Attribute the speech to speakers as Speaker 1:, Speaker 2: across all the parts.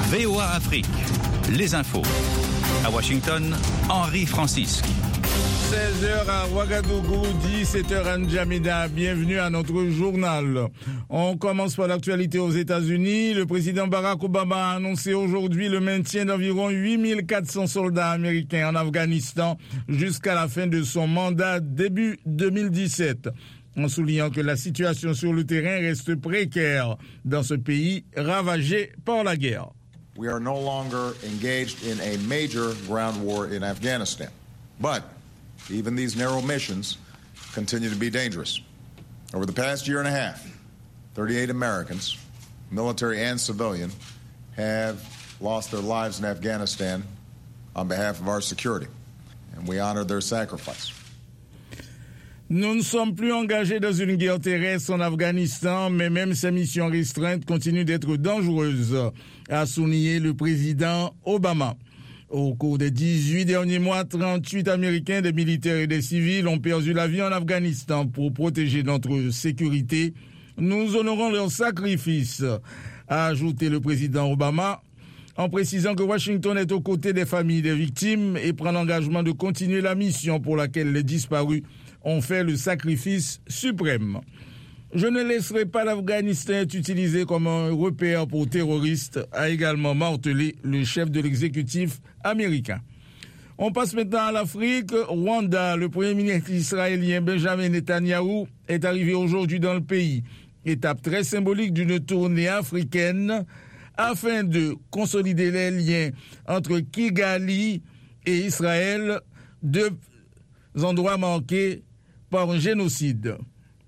Speaker 1: VOA Afrique, les infos. À Washington, Henri Francisque.
Speaker 2: 16h à Ouagadougou, 17h à N'Djamena. Bienvenue à notre journal. On commence par l'actualité aux États-Unis. Le président Barack Obama a annoncé aujourd'hui le maintien d'environ 8400 soldats américains en Afghanistan jusqu'à la fin de son mandat début 2017. En soulignant que la situation sur le terrain reste précaire dans ce pays ravagé par la guerre.
Speaker 3: We are no longer engaged in a major ground war in Afghanistan, but even these narrow missions continue to be dangerous. Over the past year and a half, 38 Americans, military and civilian, have lost their lives in Afghanistan on behalf of our security, and we honor their sacrifice.
Speaker 2: Nous ne sommes plus engagés dans une guerre terrestre en Afghanistan, mais même ces missions restreintes continuent d'être dangereuses, a souligné le président Obama. Au cours des 18 derniers mois, 38 Américains, des militaires et des civils ont perdu la vie en Afghanistan pour protéger notre sécurité. Nous honorons leur sacrifice, a ajouté le président Obama, en précisant que Washington est aux côtés des familles des victimes et prend l'engagement de continuer la mission pour laquelle les disparus ont fait le sacrifice suprême. Je ne laisserai pas l'Afghanistan être utilisé comme un repère pour terroristes, a également martelé le chef de l'exécutif américain. On passe maintenant à l'Afrique. Rwanda, le premier ministre israélien Benjamin Netanyahou est arrivé aujourd'hui dans le pays. Étape très symbolique d'une tournée africaine afin de consolider les liens entre Kigali et Israël, deux endroits marqués par un génocide.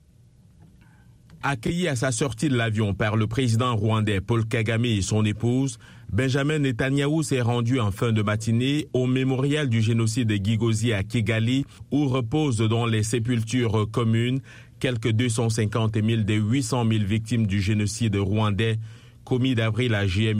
Speaker 4: Accueilli à sa sortie de l'avion par le président rwandais Paul Kagame et son épouse, Benjamin Netanyahou s'est rendu en fin de matinée au mémorial du génocide de Gigozi à Kigali, où reposent dans les sépultures communes quelques 250 000 des 800 000 victimes du génocide rwandais commis d'avril à juillet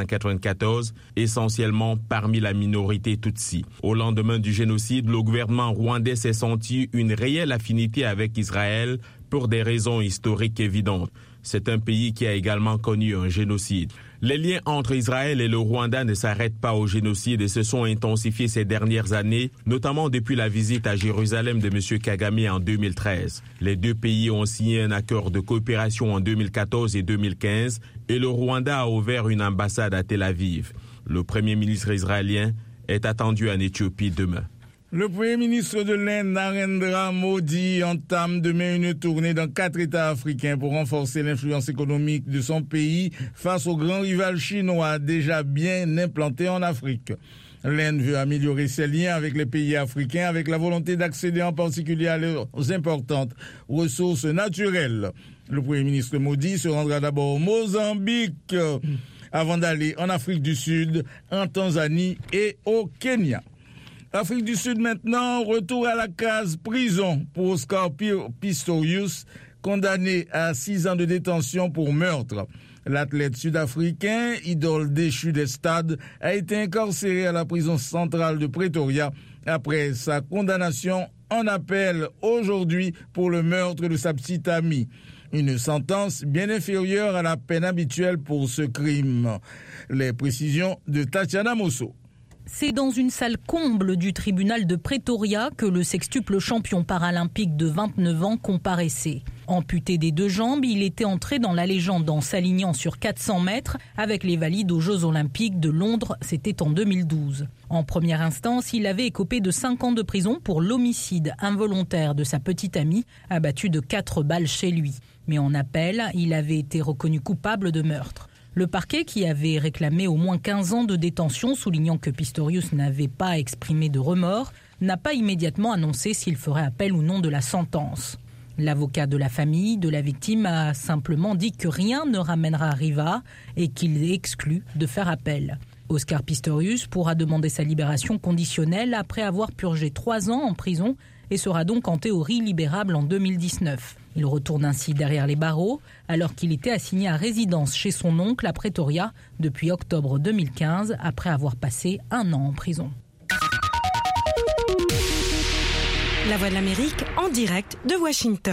Speaker 4: 1994, essentiellement parmi la minorité Tutsi. Au lendemain du génocide, le gouvernement rwandais s'est senti une réelle affinité avec Israël pour des raisons historiques évidentes. C'est un pays qui a également connu un génocide. Les liens entre Israël et le Rwanda ne s'arrêtent pas au génocide et se sont intensifiés ces dernières années, notamment depuis la visite à Jérusalem de M. Kagame en 2013. Les deux pays ont signé un accord de coopération en 2014 et 2015 et le Rwanda a ouvert une ambassade à Tel Aviv. Le premier ministre israélien est attendu en Éthiopie demain.
Speaker 2: Le Premier ministre de l'Inde, Narendra Modi, entame demain une tournée dans 4 États africains pour renforcer l'influence économique de son pays face au grand rival chinois déjà bien implanté en Afrique. L'Inde veut améliorer ses liens avec les pays africains avec la volonté d'accéder en particulier à leurs importantes ressources naturelles. Le Premier ministre Modi se rendra d'abord au Mozambique avant d'aller en Afrique du Sud, en Tanzanie et au Kenya. Afrique du Sud maintenant, retour à la case prison pour Oscar Pistorius, condamné à 6 ans de détention pour meurtre. L'athlète sud-africain, idole déchu des stades, a été incarcéré à la prison centrale de Pretoria après sa condamnation en appel aujourd'hui pour le meurtre de sa petite amie. Une sentence bien inférieure à la peine habituelle pour ce crime. Les précisions de Tatiana Mosso.
Speaker 5: C'est dans une salle comble du tribunal de Pretoria que le sextuple champion paralympique de 29 ans comparaissait. Amputé des 2 jambes, il était entré dans la légende en s'alignant sur 400 mètres avec les valides aux Jeux Olympiques de Londres, c'était en 2012. En première instance, il avait écopé de 5 ans de prison pour l'homicide involontaire de sa petite amie, abattue de 4 balles chez lui. Mais en appel, il avait été reconnu coupable de meurtre. Le parquet, qui avait réclamé au moins 15 ans de détention, soulignant que Pistorius n'avait pas exprimé de remords, n'a pas immédiatement annoncé s'il ferait appel ou non de la sentence. L'avocat de la famille de la victime a simplement dit que rien ne ramènera Riva et qu'il exclut de faire appel. Oscar Pistorius pourra demander sa libération conditionnelle après avoir purgé 3 ans en prison et sera donc en théorie libérable en 2019. Il retourne ainsi derrière les barreaux alors qu'il était assigné à résidence chez son oncle à Pretoria depuis octobre 2015 après avoir passé 1 an en prison.
Speaker 6: La Voix de l'Amérique en direct de Washington.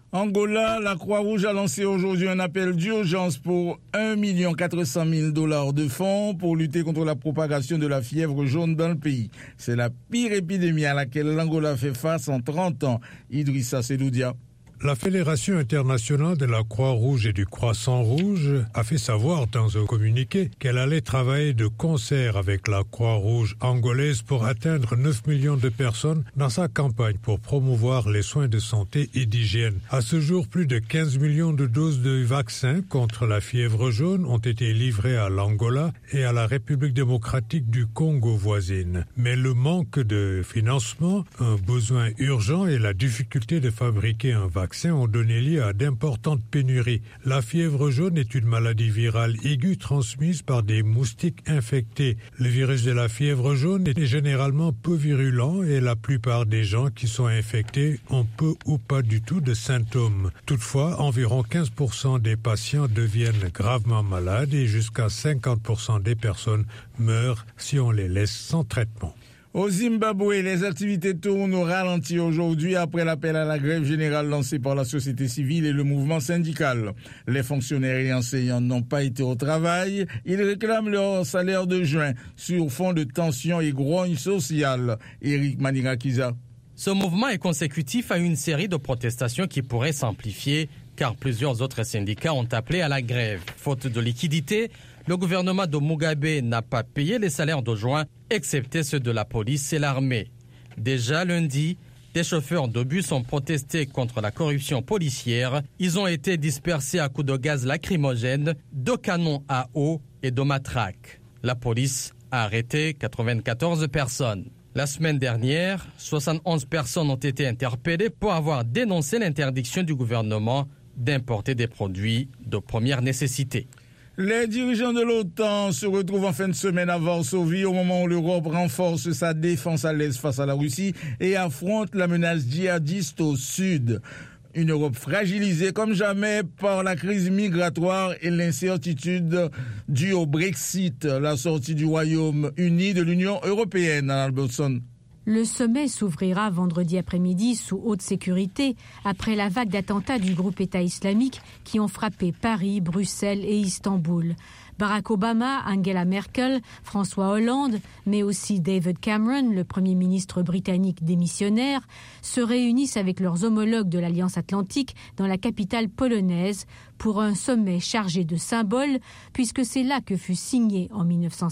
Speaker 2: Angola, la Croix-Rouge a lancé aujourd'hui un appel d'urgence pour $1 400 000 de fonds pour lutter contre la propagation de la fièvre jaune dans le pays. C'est la pire épidémie à laquelle l'Angola fait face en 30 ans. Idrissa Sedoudia.
Speaker 6: La Fédération internationale de la Croix-Rouge et du Croissant-Rouge a fait savoir dans un communiqué qu'elle allait travailler de concert avec la Croix-Rouge angolaise pour atteindre 9 millions de personnes dans sa campagne pour promouvoir les soins de santé et d'hygiène. À ce jour, plus de 15 millions de doses de vaccins contre la fièvre jaune ont été livrées à l'Angola et à la République démocratique du Congo voisine. Mais le manque de financement, un besoin urgent et la difficulté de fabriquer un vaccin ont donné lieu à d'importantes pénuries. La fièvre jaune est une maladie virale aiguë transmise par des moustiques infectés. Le virus de la fièvre jaune est généralement peu virulent et la plupart des gens qui sont infectés ont peu ou pas du tout de symptômes. Toutefois, environ 15% des patients deviennent gravement malades et jusqu'à 50% des personnes meurent si on les laisse sans traitement.
Speaker 2: Au Zimbabwe, les activités tournent au ralenti aujourd'hui après l'appel à la grève générale lancé par la société civile et le mouvement syndical. Les fonctionnaires et enseignants n'ont pas été au travail. Ils réclament leur salaire de juin sur fond de tensions et grogne sociale. Eric Manirakiza.
Speaker 7: Ce mouvement est consécutif à une série de protestations qui pourraient s'amplifier car plusieurs autres syndicats ont appelé à la grève. Faute de liquidité, le gouvernement de Mugabe n'a pas payé les salaires de juin, excepté ceux de la police et l'armée. Déjà lundi, des chauffeurs de bus ont protesté contre la corruption policière. Ils ont été dispersés à coups de gaz lacrymogène, de canons à eau et de matraques. La police a arrêté 94 personnes. La semaine dernière, 71 personnes ont été interpellées pour avoir dénoncé l'interdiction du gouvernement d'importer des produits de première nécessité.
Speaker 2: Les dirigeants de l'OTAN se retrouvent en fin de semaine à Varsovie au moment où l'Europe renforce sa défense à l'Est face à la Russie et affronte la menace djihadiste au Sud. Une Europe fragilisée comme jamais par la crise migratoire et l'incertitude due au Brexit, la sortie du Royaume-Uni de l'Union européenne, Albertson.
Speaker 8: Le sommet s'ouvrira vendredi après-midi sous haute sécurité après la vague d'attentats du groupe État islamique qui ont frappé Paris, Bruxelles et Istanbul. Barack Obama, Angela Merkel, François Hollande, mais aussi David Cameron, le Premier ministre britannique démissionnaire, se réunissent avec leurs homologues de l'Alliance Atlantique dans la capitale polonaise pour un sommet chargé de symboles, puisque c'est là que fut signé en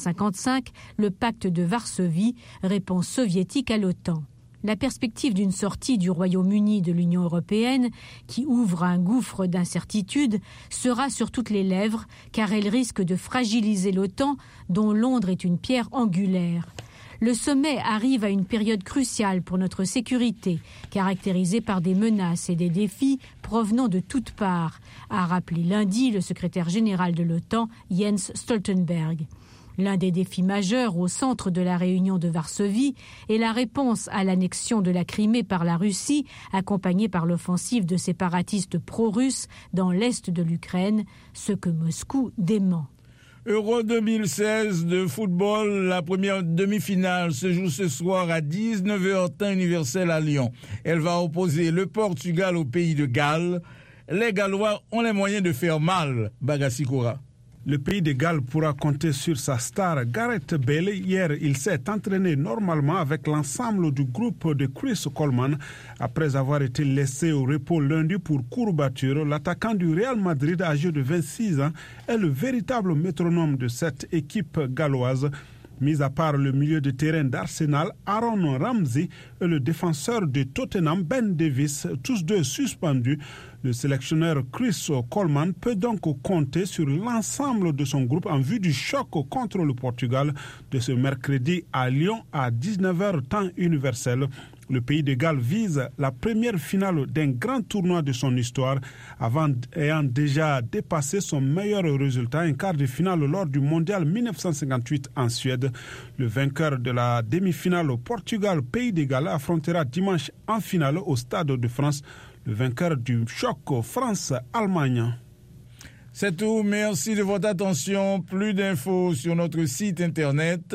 Speaker 8: 1955 le pacte de Varsovie, réponse soviétique à l'OTAN. La perspective d'une sortie du Royaume-Uni de l'Union européenne, qui ouvre un gouffre d'incertitude, sera sur toutes les lèvres, car elle risque de fragiliser l'OTAN, dont Londres est une pierre angulaire. Le sommet arrive à une période cruciale pour notre sécurité, caractérisée par des menaces et des défis provenant de toutes parts, a rappelé lundi le secrétaire général de l'OTAN, Jens Stoltenberg. L'un des défis majeurs au centre de la réunion de Varsovie est la réponse à l'annexion de la Crimée par la Russie, accompagnée par l'offensive de séparatistes pro-russes dans l'est de l'Ukraine, ce que Moscou dément.
Speaker 2: Euro 2016 de football, la première demi-finale se joue ce soir à 19h temps universel à Lyon. Elle va opposer le Portugal au pays de Galles. Les Gallois ont les moyens de faire mal, Bagassi Koura.
Speaker 9: Le pays de Galles pourra compter sur sa star Gareth Bale. Hier, il s'est entraîné normalement avec l'ensemble du groupe de Chris Coleman. Après avoir été laissé au repos lundi pour courbature, l'attaquant du Real Madrid, âgé de 26 ans, est le véritable métronome de cette équipe galloise. Mis à part le milieu de terrain d'Arsenal, Aaron Ramsey et le défenseur de Tottenham, Ben Davies, tous deux suspendus, le sélectionneur Chris Coleman peut donc compter sur l'ensemble de son groupe en vue du choc contre le Portugal de ce mercredi à Lyon à 19h temps universel. Le pays de Galles vise la première finale d'un grand tournoi de son histoire, ayant déjà dépassé son meilleur résultat, un quart de finale lors du mondial 1958 en Suède. Le vainqueur de la demi-finale au Portugal, pays de Galles, affrontera dimanche en finale au Stade de France le vainqueur du choc France-Allemagne.
Speaker 2: C'est tout, merci de votre attention. Plus d'infos sur notre site internet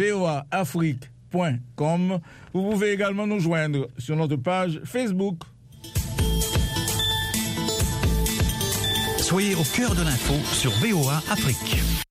Speaker 2: voaafrique.com. Vous pouvez également nous joindre sur notre page Facebook.
Speaker 1: Soyez au cœur de l'info sur VOA Afrique.